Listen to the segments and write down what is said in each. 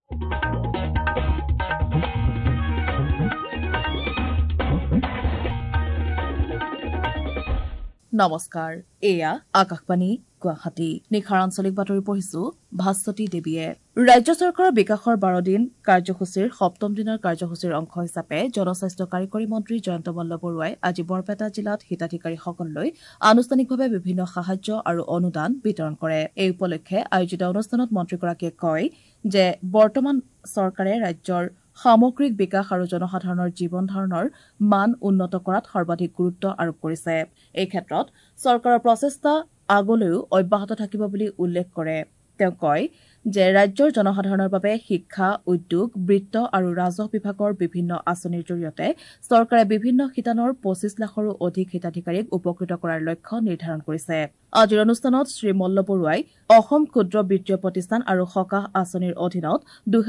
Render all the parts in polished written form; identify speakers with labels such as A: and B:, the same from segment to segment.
A: নমস্কাৰ এয়া আকাশবাণী গুৱাহাটী নিখাৰ আঞ্চলিক বাতৰি পঢ়িছো ভাস্বতী দেৱীয়ে ৰাজ্য চৰকাৰৰ বিকাশৰ 12 দিন কাৰ্যসূচীৰ 7ম দিনৰ কাৰ্যসূচীৰ অংশ হিচাপে জনস্বাস্থ্য কাৰিকৰী মন্ত্ৰী জয়ন্ত মল্ল বৰুৱাই আজি বৰপেটা জিলাত হিতাধিকাৰীসকললৈ আনুষ্ঠানিকভাৱে বিভিন্ন সাহায্য আৰু অনুদান বিতৰণ কৰে এই উপলক্ষে আয়োজিত অনুষ্ঠানত মন্ত্ৰীগৰাকীয়ে কয় যে বৰ্তমান চৰকাৰে ৰাজ্যৰ সামগ্ৰিক বিকাশ আৰু জনসাধাৰণৰ জীৱন ধাৰণৰ মান উন্নত কৰাত সৰ্বাধিক গুৰুত্ব আৰোপ কৰিছে এই ক্ষেত্ৰত চৰকাৰৰ প্ৰচেষ্টা আগলৈও অব্যাহত থাকিব বুলি উল্লেখ কৰে তেওঁ কয় যে ৰাজ্যৰ জনসাধাৰণৰ বাবে শিক্ষা উদ্যোগ বৃত্ত আৰু ৰাজহ বিভাগৰ বিভিন্ন আঁচনিৰ জৰিয়তে চৰকাৰে বিভিন্ন শিতানৰ 25 লাখৰো অধিক হিতাধিকাৰীক উপকৃত কৰাৰ লক্ষ্য নিৰ্ধাৰণ কৰিছে আজিৰ অনুষ্ঠানত শ্ৰী মল্ল বৰুৱাই অসম ক্ষুদ্ৰ বিত্তীয় প্ৰতিষ্ঠান আৰু সকাহ আঁচনিৰ অধীনত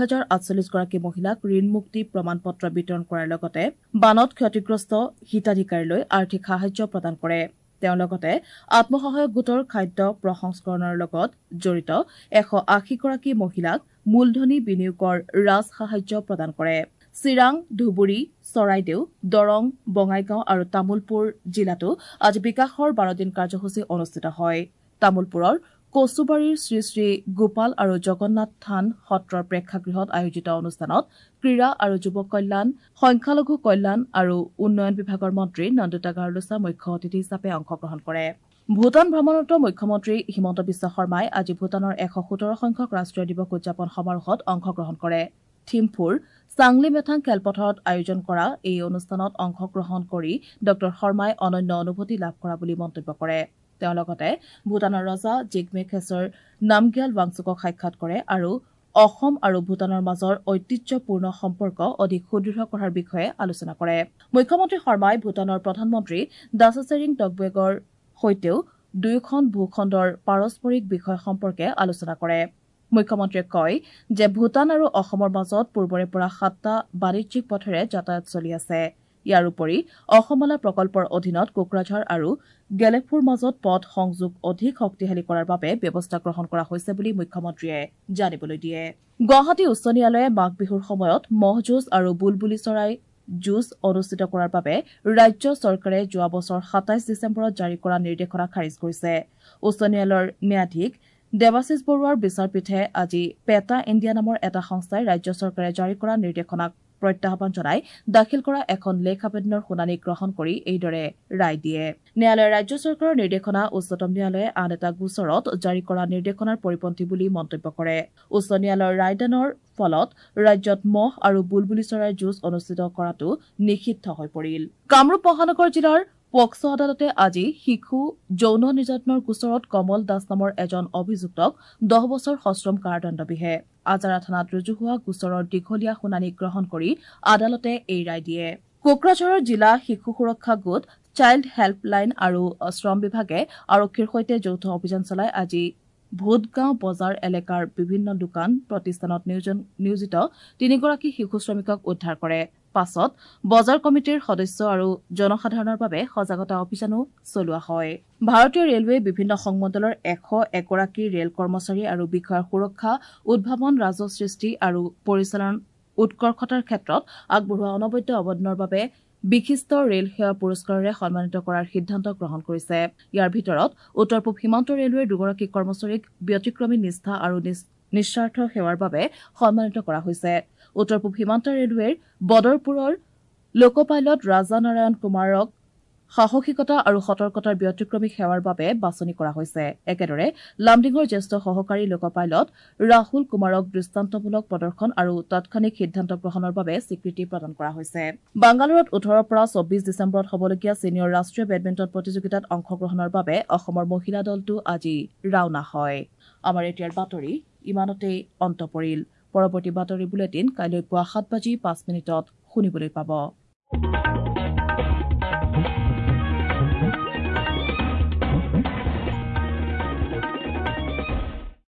A: 2048 গৰাকী মহিলাক ঋণ মুক্তি প্ৰমাণ পত্ৰ বিতৰণ কৰাৰ লগতে বানত ক্ষতিগ্ৰস্ত হিতাধিকাৰীলৈ আৰ্থিক সাহায্য প্ৰদান কৰে তেওঁ লগতে আত্মসহায়ক গোটৰ খাদ্য প্ৰসংস্কৰণৰ লগত জড়িত 180 গৰাকী মহিলাক মূলধনী বিনিয়োগৰ ৰাজ সাহায্য প্ৰদান কৰে চিৰাং ধুবুৰী চৰাইদেউ দৰং বঙাইগাঁও আৰু তামুলপুৰ জিলাতো আজি বিকাশৰ 12 দিন কাৰ্যসূচী অনুষ্ঠিত হয় তামুলপুৰৰ কচুবাৰীৰ শ্ৰী শ্ৰী গোপাল আৰু জগন্নাথ থান সত্ৰৰ প্ৰেক্ষাগৃহত আয়োজিত অনুষ্ঠানত ক্ৰীড়া আৰু যুৱ কল্যাণ সংখ্যালঘু কল্যাণ আৰু উন্নয়ন বিভাগৰ মন্ত্ৰী নন্দিতা গাৰলুছা মুখ্য অতিথি হিচাপে অংশগ্ৰহণ কৰে ভূটান ভ্ৰমণৰত মুখ্যমন্ত্ৰী হিমন্ত বিশ্ব শৰ্মাই আজি ভূটানৰ 117 সংখ্যক ৰাষ্ট্ৰীয় দিৱস উদযাপন সমাৰোহত অংশগ্ৰহণ কৰে থিম্ফুৰ চাংলি মেথাং খেলপথাৰত আয়োজন কৰা এই অনুষ্ঠানত অংশগ্ৰহণ কৰি ড শৰ্মাই অনন্য অনুভূতি লাভ কৰা বুলি মন্তব্য কৰে তেওঁ লগতে ভূটানৰ ৰজা জিগমে খেছৰ নামগ্যাল ৱাংচুকক সাক্ষাৎ কৰে আৰু অসম আৰু ভূটানৰ মাজৰ ঐতিহ্যপূৰ্ণ সম্পৰ্ক অধিক সুদৃঢ় কৰাৰ বিষয়ে আলোচনা কৰে মুখ্যমন্ত্ৰী শৰ্মাই ভূটানৰ প্ৰধানমন্ত্ৰী দাছাচেৰিং টগবেগৰ সৈতেও দুয়োখন ভূখণ্ডৰ পাৰস্পৰিক বিষয় সম্পৰ্কে আলোচনা কৰে মুখ্যমন্ত্ৰীয়ে কয় যে ভূটান আৰু অসমৰ মাজত পূৰ্বৰে পৰা 7টা বাণিজ্যিক পথেৰে যাতায়াত চলি আছে ইয়াৰ উপৰি অসমমালা প্ৰকল্পৰ অধীনত কোকৰাঝাৰ আৰু গেলেফুৰ মাজত পথ সংযোগ অধিক শক্তিশালী কৰাৰ বাবে ব্যৱস্থা গ্ৰহণ কৰা হৈছে বুলি মুখ্যমন্ত্ৰীয়ে জানিবলৈ দিয়ে গুৱাহাটী উচ্চ ন্যায়ালয়ে মাঘ বিহুৰ সময়ত মহ যুঁজ আৰু বুলবুলি চৰাই যুঁজ অনুষ্ঠিত কৰাৰ বাবে ৰাজ্য চৰকাৰে যোৱা বছৰ 27 ডিচেম্বৰত জাৰি কৰা নিৰ্দেশনা খাৰিজ কৰিছে উচ্চ ন্যায়ালয়ৰ ন্যায়াধীশ দেৱাশিষ বৰুৱাৰ বিচাৰপীঠে আজি পেটা ইণ্ডিয়া নামৰ এটা সংস্থাই ৰাজ্য চৰকাৰে জাৰি কৰা নিৰ্দেশনাক প্ৰত্যাহ্বান জনাই দাখিল কৰা এখন লেখ আবেদনৰ শুনানি গ্ৰহণ কৰি এইদৰে ৰায় দিয়ে ন্যায়ালয়ে ৰাজ্য চৰকাৰৰ নিৰ্দেশনা উচ্চতম ন্যায়ালয়ে আন এটা গোচৰত জাৰি কৰা নিৰ্দেশনাৰ পৰিপন্থী বুলি মন্তব্য কৰে উচ্চ ন্যায়ালয়ৰ ৰায়দানৰ ফলত ৰাজ্যত মহ আৰু বুলবুলি চৰাইৰ যুঁজ অনুষ্ঠিত কৰাটো নিষিদ্ধ হৈ পৰিল কামৰূপ মহানগৰ জিলাৰ পক্সো আদালতে আজি শিশু যৌন নিৰ্যাতনৰ গোচৰত কমল দাস নামৰ এজন অভিযুক্তক 10 বছৰ সশ্ৰম কাৰাদণ্ড বিহে আজাৰা থানাত ৰুজু হোৱা গোচৰৰ দীঘলীয়া শুনানি গ্ৰহণ কৰি আদালতে এই ৰায় দিয়ে কোকৰাঝাৰৰ জিলা শিশু সুৰক্ষা গোট চাইল্ড হেল্পলাইন আৰু শ্ৰম বিভাগে আৰক্ষীৰ সৈতে যৌথ অভিযান চলাই আজি ভূতগাঁও বজাৰ এলেকাৰ বিভিন্ন দোকান প্ৰতিষ্ঠানত নিয়োজিত 3 গৰাকী শিশু শ্ৰমিকক উদ্ধাৰ কৰে পাছত বজাৰ কমিটিৰ সদস্য আৰু জনসাধাৰণৰ বাবে সজাগতা অভিযানো চলোৱা হয় ভাৰতীয় ৰেলৱে বিভিন্ন সংমণ্ডলৰ 101 গৰাকী ৰেল কৰ্মচাৰী আৰু বিষয়াৰ সুৰক্ষা উদ্ভাৱন ৰাজহ সৃষ্টি আৰু পৰিচালন উৎকৰ্ষতাৰ ক্ষেত্ৰত আগবঢ়োৱা অনবদ্য অৱদানৰ বাবে বিশিষ্ট ৰেল সেৱা পুৰস্কাৰেৰে সন্মানিত কৰাৰ সিদ্ধান্ত গ্ৰহণ কৰিছে ইয়াৰ ভিতৰত উত্তৰ পূব সীমান্ত ৰেলৱেৰ 2 গৰাকী কৰ্মচাৰীক ব্যতিক্ৰমী নিষ্ঠা আৰু নিস্বাৰ্থ সেৱাৰ বাবে সন্মানিত কৰা হৈছে উত্তৰ পূব সীমান্ত ৰেলৱেৰ বদৰপুৰৰ লোকপাইলট ৰাজা নাৰায়ণ কুমাৰক সাহসিকতা আৰু সতৰ্কতাৰ ব্যতিক্ৰমী সেৱাৰ বাবে বাছনি কৰা হৈছে একেদৰে লামডিঙৰ জ্যেষ্ঠ সহকাৰী লোকপাইলট ৰাহুল কুমাৰক দৃষ্টান্তমূলক প্ৰদৰ্শন আৰু তাৎক্ষণিক সিদ্ধান্ত গ্ৰহণৰ বাবে স্বীকৃতি প্ৰদান কৰা হৈছে বাংগালুৰুত 18 পৰা 24 ডিচেম্বৰত হ'বলগীয়া ছিনিয়ৰ ৰাষ্ট্ৰীয় বেডমিণ্টন প্ৰতিযোগিতাত অংশগ্ৰহণৰ বাবে অসমৰ মহিলা দলটো আজি ৰাওনা হয় আমাৰ এতিয়াৰ বাতৰি ইমানতেই অন্ত পৰিল পৰৱৰ্তী বাতৰি বুলেটিন কাইলৈ পুৱা 7:05 শুনিবলৈ পাব